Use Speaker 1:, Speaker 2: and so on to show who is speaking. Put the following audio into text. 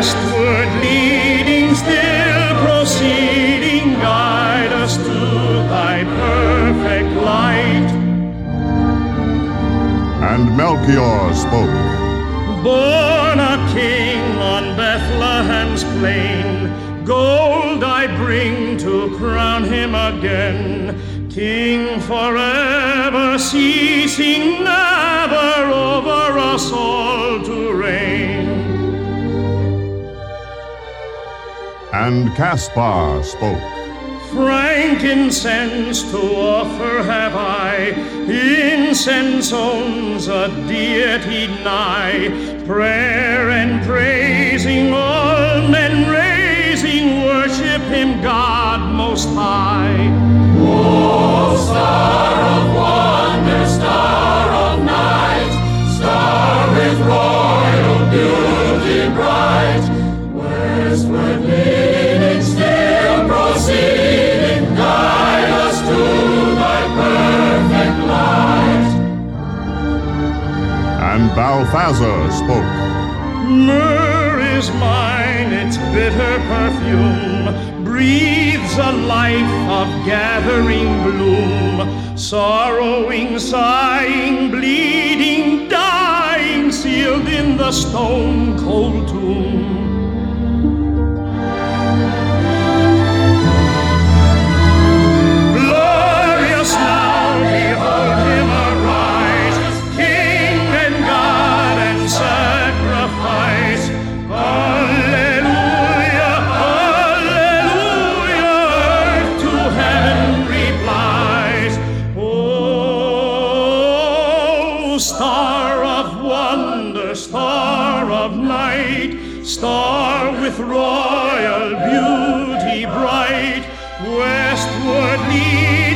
Speaker 1: westward leading, still proceeding, guide us to thy perfect light.
Speaker 2: And Melchior spoke.
Speaker 1: Born a king on Bethlehem's plain, gold I bring to crown him again, King forever, ceasing never over us all to reign.
Speaker 2: And Caspar spoke.
Speaker 1: Frankincense to offer have I, incense owns a deity nigh, prayer and praising all men raising, worship him God most high.
Speaker 3: O star of wonder, star of night, star with royal beauty bright, westward leading, still proceeding, guide us to thy perfect light.
Speaker 2: And Balthazar spoke.
Speaker 1: Myrrh is mine, its bitter perfume breathes a life of gathering bloom, sorrowing, sighing, bleeding, dying, sealed in the stone-cold tomb. Glorious now, behold him arise, King and God and sacrifice. Alleluia, alleluia, earth to heaven replies. Oh, star of wonder, star of night, star with royal beauty bright, westward leading.